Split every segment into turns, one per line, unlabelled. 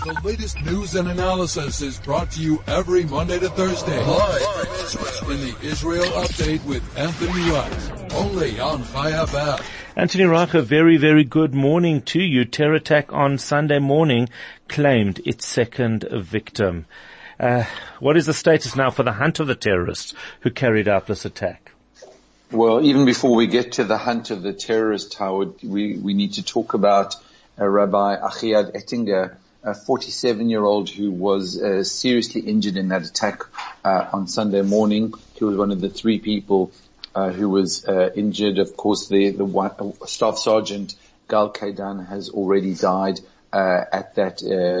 The latest news and analysis is brought to you every Monday to Thursday. Live in the Israel Update with Anthony Reich. Only on Chai FM.
Anthony Reich, a very, very good morning to you. Terror attack on Sunday morning claimed its second victim. What is the status now for the hunt of the terrorists who carried out this attack?
Well, even before we get to the hunt of the terrorist, Howard, we need to talk about Rabbi Achiad Ettinger, a 47-year-old who was seriously injured in that attack on Sunday morning. He was one of the three people who was injured. Of course, the Staff Sergeant Gal Kaidan has already died at that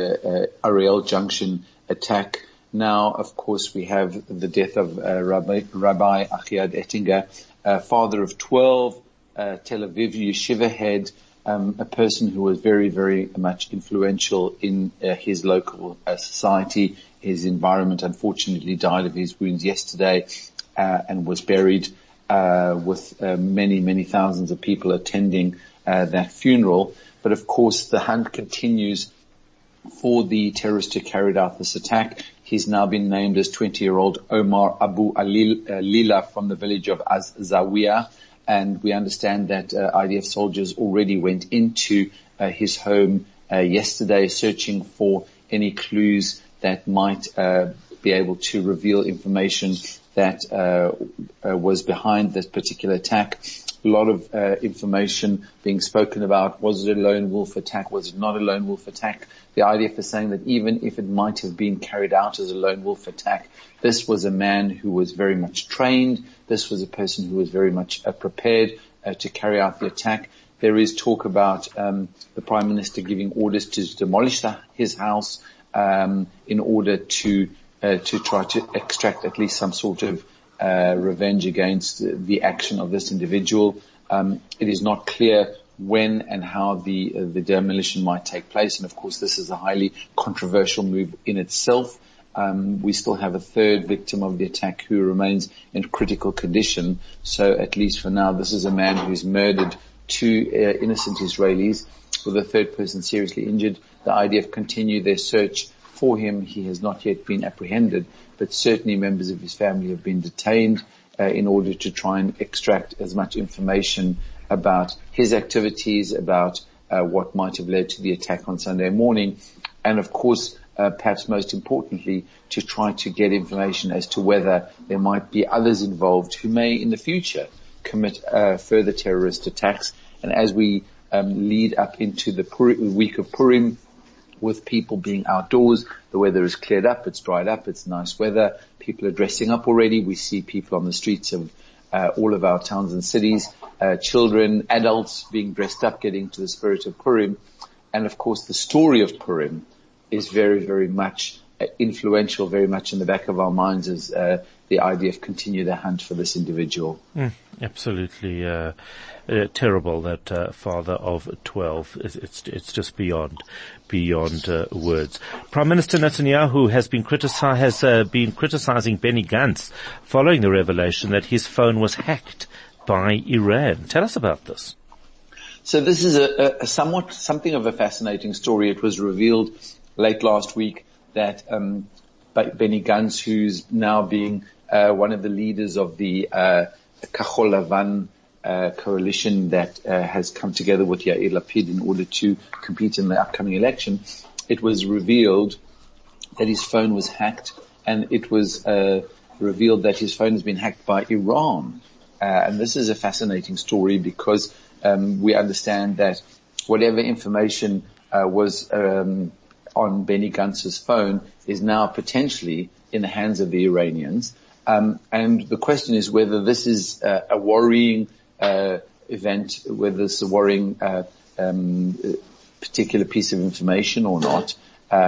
Ariel Junction attack. Now, of course, we have the death of Rabbi Achiad Ettinger, father of 12, Tel Aviv yeshiva head, a person who was very, very much influential in his local society. His environment unfortunately died of his wounds yesterday and was buried with many, many thousands of people attending that funeral. But of course, the hunt continues for the terrorist who carried out this attack. He's now been named as 20-year-old Omar Abu Lila from the village of Az-Zawiya. And we understand that IDF soldiers already went into his home yesterday, searching for any clues that might be able to reveal information that was behind this particular attack. A lot of information being spoken about. Was it a lone wolf attack? Was it not a lone wolf attack? The IDF is saying that even if it might have been carried out as a lone wolf attack, this was a man who was very much trained. This was a person who was very much prepared to carry out the attack. There is talk about the Prime Minister giving orders to demolish his house in order to try to extract at least some sort of revenge against the action of this individual. It is not clear when and how the demolition might take place, and of course this is a highly controversial move in itself. We still have a third victim of the attack who remains in critical condition. So at least for now, this is a man who's murdered two innocent Israelis, with a third person seriously injured. The IDF continue their search for him. He has not yet been apprehended, but certainly members of his family have been detained in order to try and extract as much information about his activities, about what might have led to the attack on Sunday morning, and of course, perhaps most importantly, to try to get information as to whether there might be others involved who may in the future commit further terrorist attacks. And as we lead up into the week of Purim, with people being outdoors, the weather is cleared up, it's dried up, it's nice weather, people are dressing up already. We see people on the streets of all of our towns and cities, children, adults being dressed up, getting to the spirit of Purim. And of course, the story of Purim is very, very much influential, very much in the back of our minds as the IDF continue their hunt for this individual.
Absolutely terrible, that father of 12. It's just beyond words. Prime Minister Netanyahu has been criticizing Benny Gantz following the revelation that his phone was hacked by Iran. Tell us about this.
So this is something of a fascinating story. It was revealed late last week that Benny Gantz, who's now being one of the leaders of the Kachol Lavan coalition that has come together with Yair Lapid in order to compete in the upcoming election, it was revealed that his phone was hacked, and it was revealed that his phone has been hacked by Iran. And this is a fascinating story because we understand that whatever information was on Benny Gantz's phone is now potentially in the hands of the Iranians. And the question is whether this is a worrying event, whether it's a worrying particular piece of information or not.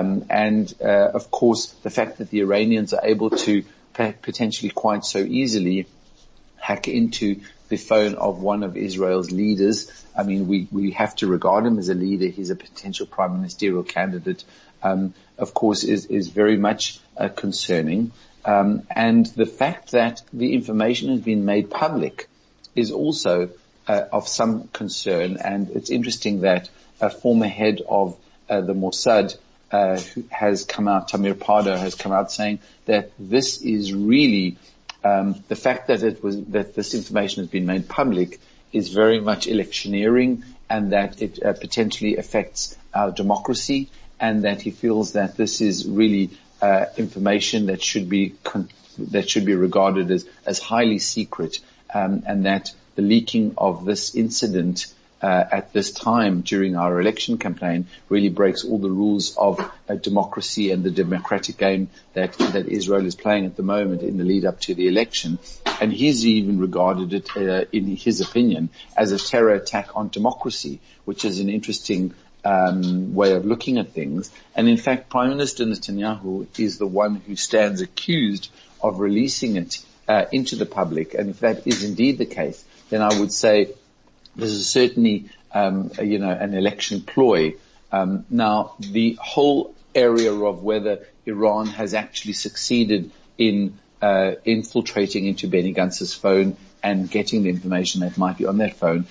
Of course, the fact that the Iranians are able to potentially quite so easily hack into the phone of one of Israel's leaders. I mean, we have to regard him as a leader. He's a potential prime ministerial candidate, of course, is very much concerning. And the fact that the information has been made public is also of some concern. And it's interesting that a former head of the Mossad, who has come out, Tamir Pardo has come out saying that this is really, the fact that that this information has been made public is very much electioneering, and that it potentially affects our democracy, and that he feels that this is really information that should be regarded as highly secret, and that the leaking of this incident at this time during our election campaign really breaks all the rules of democracy and the democratic game that Israel is playing at the moment in the lead up to the election. And he's even regarded it, in his opinion, as a terror attack on democracy, which is an interesting way of looking at things. And in fact, Prime Minister Netanyahu is the one who stands accused of releasing it into the public. And if that is indeed the case, then I would say this is certainly, an election ploy. Now, the whole area of whether Iran has actually succeeded in infiltrating into Benny Gantz's phone and getting the information that might be on that phone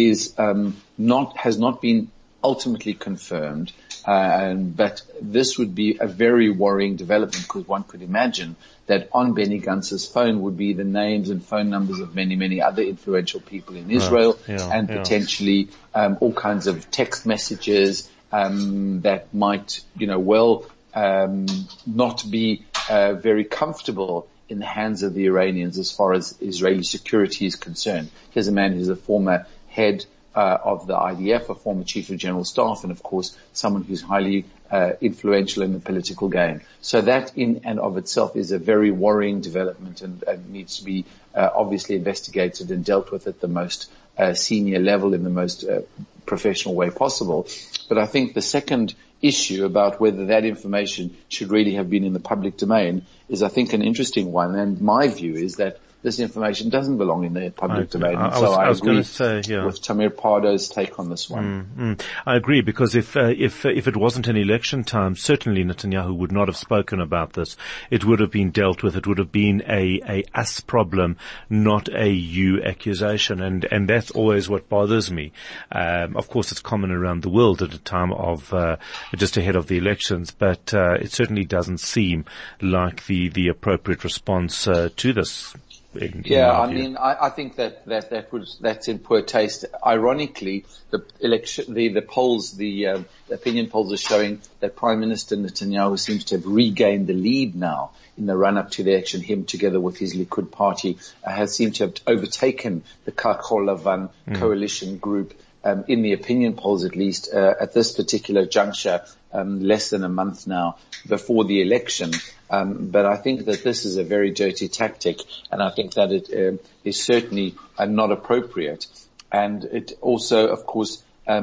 has not been ultimately confirmed. But this would be a very worrying development, because one could imagine that on Benny Gantz's phone would be the names and phone numbers of many, many other influential people in Israel, potentially all kinds of text messages that might, not be very comfortable in the hands of the Iranians as far as Israeli security is concerned. Here's a man who's a former head of the IDF, a former chief of general staff, and of course someone who's highly influential in the political game. So that in and of itself is a very worrying development, and needs to be obviously investigated and dealt with at the most senior level in the most professional way possible. But I think the second issue about whether that information should really have been in the public domain is, I think, an interesting one. And my view is that this information doesn't belong in the public domain. I agree with Tamir Pardo's take on this one.
I agree, because if it wasn't an election time, certainly Netanyahu would not have spoken about this. It would have been dealt with. It would have been a us problem, not a you accusation. And that's always what bothers me. Of course, it's common around the world at a time of, just ahead of the elections, but, it certainly doesn't seem like the appropriate response, to this.
I think that's in poor taste. Ironically, the polls, the opinion polls are showing that Prime Minister Netanyahu seems to have regained the lead now in the run-up to the election. Him, together with his Likud party, has seemed to have overtaken the Kachol Lavan coalition group, in the opinion polls at least, at this particular juncture, less than a month now before the election. But I think that this is a very dirty tactic, and I think that it is certainly not appropriate. And it also, of course,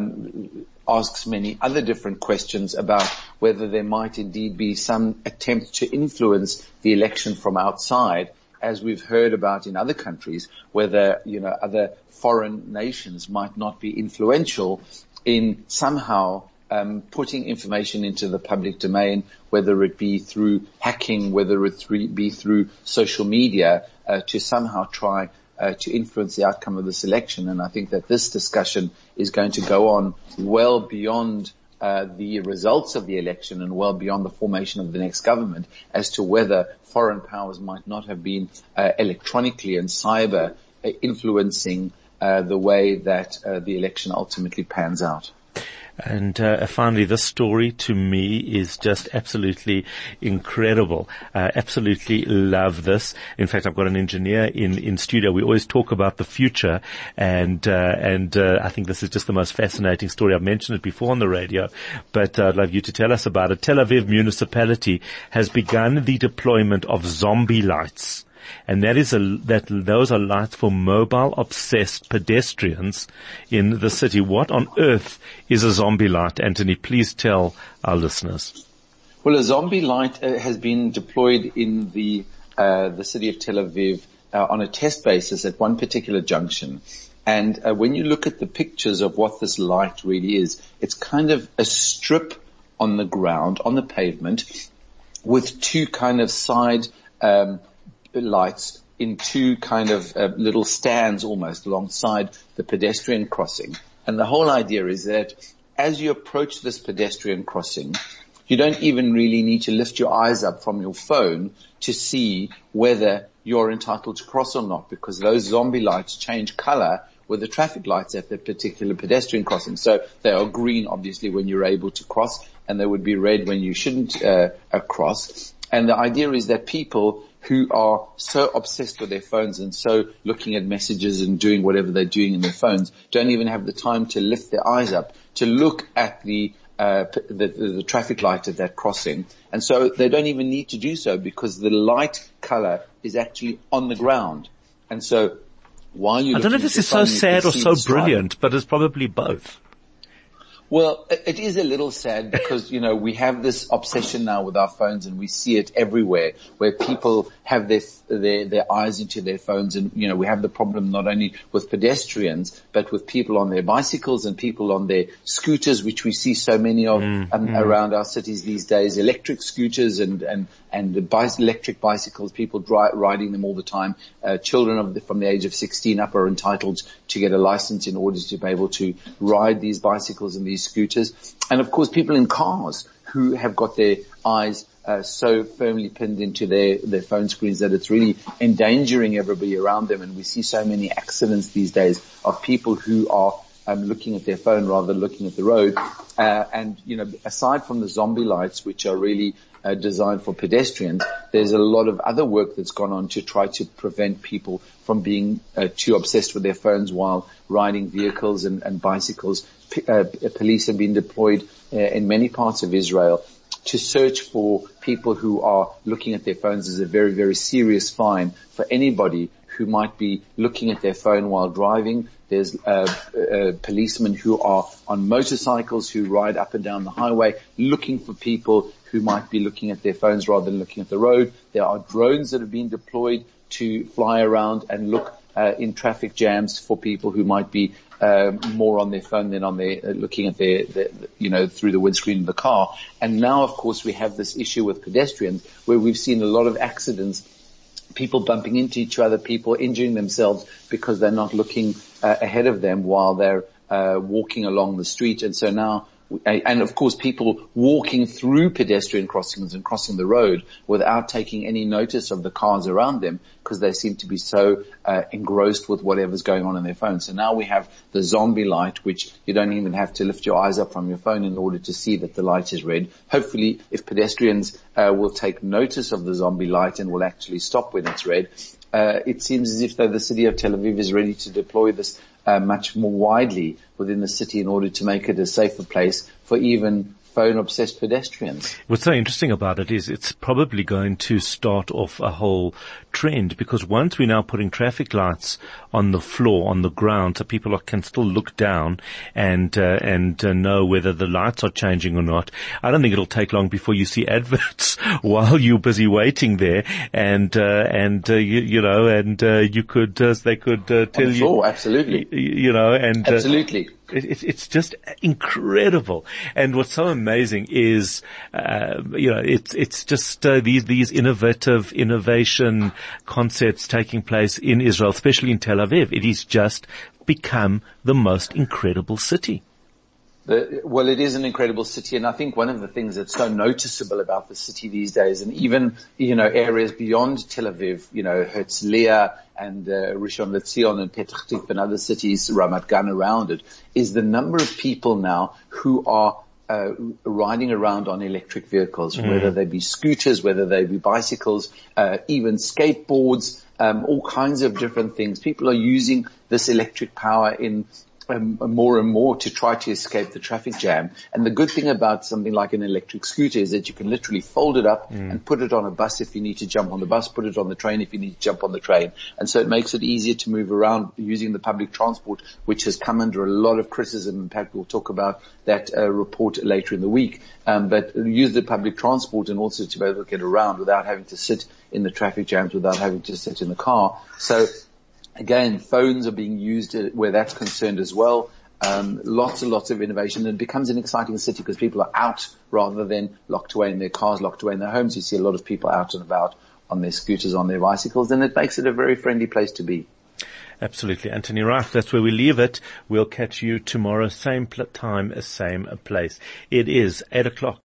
asks many other different questions about whether there might indeed be some attempt to influence the election from outside, as we've heard about in other countries, whether, other foreign nations might not be influential in somehow putting information into the public domain, whether it be through hacking, whether it be through social media, to somehow try to influence the outcome of this election. And I think that this discussion is going to go on well beyond the results of the election and well beyond the formation of the next government, as to whether foreign powers might not have been electronically and cyber influencing the way that the election ultimately pans out.
And finally, this story to me is just absolutely incredible. Absolutely love this. In fact, I've got an engineer in studio. We always talk about the future, and I think this is just the most fascinating story. I've mentioned it before on the radio, but I'd love you to tell us about it. Tel Aviv municipality has begun the deployment of zombie lights. And those are lights for mobile obsessed pedestrians in the city. What on earth is a zombie light, Anthony? Please tell our listeners.
Well, a zombie light has been deployed in the city of Tel Aviv on a test basis at one particular junction. And when you look at the pictures of what this light really is, it's kind of a strip on the ground, on the pavement, with two kind of side lights in two kind of little stands almost alongside the pedestrian crossing. And the whole idea is that as you approach this pedestrian crossing, You don't even really need to lift your eyes up from your phone to see whether you're entitled to cross or not, because those zombie lights change color with the traffic lights at the particular pedestrian crossing. So they are green, obviously, when you're able to cross, and they would be red when you shouldn't cross. And the idea is that people who are so obsessed with their phones and so looking at messages and doing whatever they're doing in their phones don't even have the time to lift their eyes up to look at the traffic light at that crossing. And so they don't even need to do so because the light color is actually on the ground. And so while you,
I don't know if this is so sad or so brilliant, but it's probably both.
Well, it is a little sad because, we have this obsession now with our phones, and we see it everywhere where people have their eyes into their phones. And, we have the problem not only with pedestrians, but with people on their bicycles and people on their scooters, which we see so many of around our cities these days, electric scooters and electric bicycles, people riding them all the time. Children from the age of 16 up are entitled to get a license in order to be able to ride these bicycles and these scooters. And of course, people in cars who have got their eyes so firmly pinned into their phone screens that it's really endangering everybody around them. And we see so many accidents these days of people who are looking at their phone rather than looking at the road. And aside from the zombie lights, which are really designed for pedestrians, there's a lot of other work that's gone on to try to prevent people from being too obsessed with their phones while riding vehicles and bicycles. Police have been deployed in many parts of Israel to search for people who are looking at their phones. Is a very, very serious fine for anybody who might be looking at their phone while driving. There's policemen who are on motorcycles who ride up and down the highway looking for people who might be looking at their phones rather than looking at the road. There are drones that have been deployed to fly around and look in traffic jams for people who might be more on their phone than on their looking at their through the windscreen of the car. And now, of course, we have this issue with pedestrians where we've seen a lot of accidents, people bumping into each other, people injuring themselves because they're not looking ahead of them while they're walking along the street. And so now, and of course, people walking through pedestrian crossings and crossing the road without taking any notice of the cars around them because they seem to be so engrossed with whatever's going on their phone. So now we have the zombie light, which you don't even have to lift your eyes up from your phone in order to see that the light is red. Hopefully, if pedestrians will take notice of the zombie light and will actually stop when it's red, it seems as if though the city of Tel Aviv is ready to deploy this much more widely within the city in order to make it a safer place for even phone-obsessed pedestrians.
What's so interesting about it is it's probably going to start off a whole trend, because once we're now putting traffic lights on the floor, on the ground, so people can still look down and know whether the lights are changing or not. I don't think it'll take long before you see adverts while you're busy waiting there, and you could they could tell you.
Sure, absolutely. Absolutely.
It's just incredible. And what's so amazing is, it's just these innovation concepts taking place in Israel, especially in Tel Aviv. It is just become the most incredible city.
Well, it is an incredible city, and I think one of the things that's so noticeable about the city these days, and even, areas beyond Tel Aviv, Herzliya and Rishon LeZion and Petach Tikva and other cities, Ramat Gan around it, is the number of people now who are riding around on electric vehicles, whether they be scooters, whether they be bicycles, even skateboards, all kinds of different things. People are using this electric power in more and more to try to escape the traffic jam. And the good thing about something like an electric scooter is that you can literally fold it up and put it on a bus if you need to jump on the bus, put it on the train if you need to jump on the train. And so it makes it easier to move around using the public transport, which has come under a lot of criticism. In fact, we'll talk about that report later in the week. But use the public transport and also to be able to get around without having to sit in the traffic jams, without having to sit in the car. So again, phones are being used where that's concerned as well. Lots and lots of innovation, and it becomes an exciting city because people are out rather than locked away in their cars, locked away in their homes. You see a lot of people out and about on their scooters, on their bicycles, and it makes it a very friendly place to be.
Absolutely. Anthony Reich, that's where we leave it. We'll catch you tomorrow, same time, same place. It is 8:00.